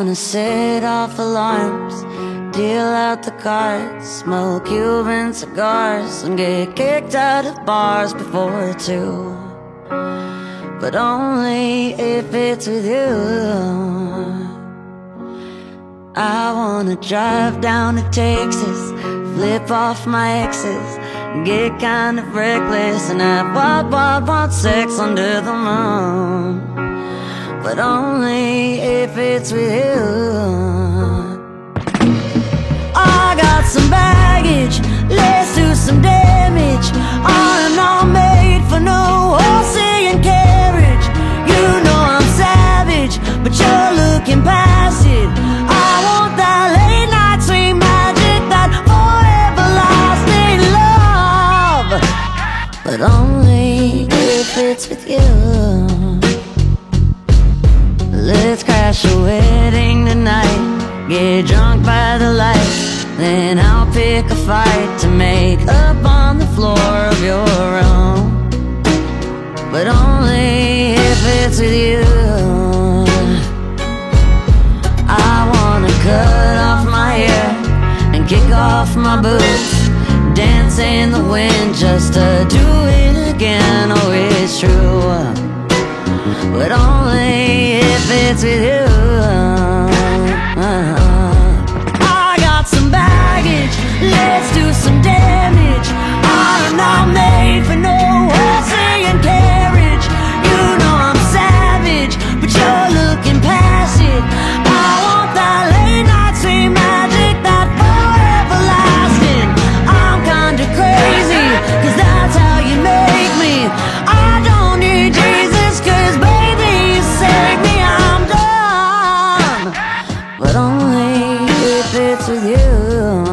wanna set off alarms, deal out the cards, smoke Cuban cigars, and get kicked out of bars before 2. But only if it's with you. I wanna drive down to Texas, flip off my exes, get kind of reckless, and have wild sex under the moon. But only if it's with you. I got some baggage, let's do some damage. I'm not made for no horse-and carriage. You know I'm savage, but you're looking past it. I want that late night sweet magic, that forever lasting love. But only if it's with you. Let's crash a wedding tonight, get drunk by the lights, then I'll pick a fight to make up on the floor of your room. But only if it's with you. I wanna cut off my hair and kick off my boots, dance in the wind just to do it again. Oh, it's true. But only if it's with you. I got some baggage, let's do some damage. I'm not made for no horse-and carriage. You know I'm savage, but you're looking past it. I want that late night sweet magic, that forever lasting. I'm kinda crazy, 'cause that's how you make me. I don't need Jesus, 'cause baby you save me, I'm done. But only if it's with you.